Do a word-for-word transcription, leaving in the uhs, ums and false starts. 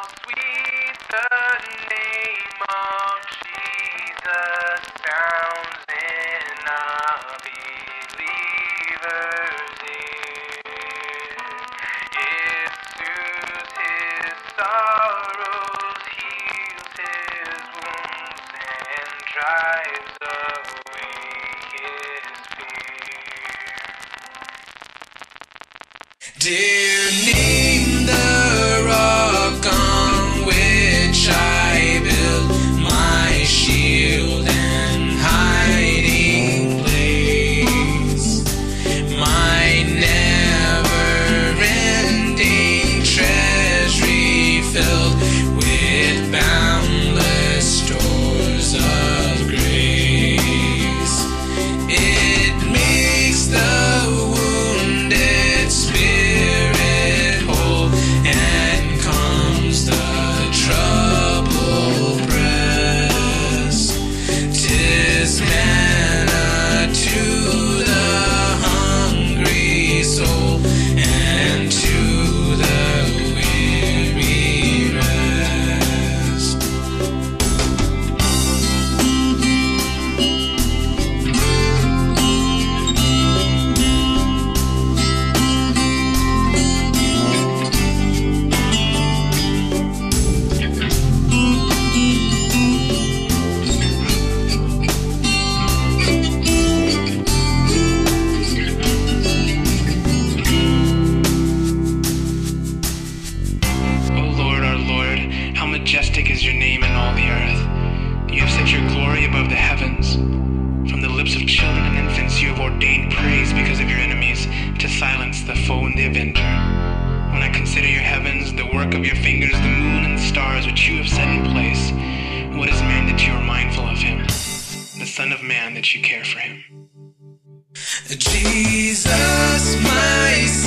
sweet the name of Jesus sounds in a believer's ear. It soothes his sorrows, heals his wounds, and drives away his fear. Dear name, the rock on which I build my shield and hiding place, my never-ending treasury filled with boundless stores of grace. It makes the wounded spirit whole and calms the troubled breast. 'Tis manna to the hungry soul and to the weary rest. O Lord, our Lord, how majestic is your name in all the earth. You have set your glory above the heavens. From the lips of children and infants you have ordained praise because of your enemies, to silence the foe and the avenger. When I consider your heavens, the work of your fingers, the moon and the stars which you have set in place, what is man that you are mindful of him? The Son of Man that you care for him. Jesus, my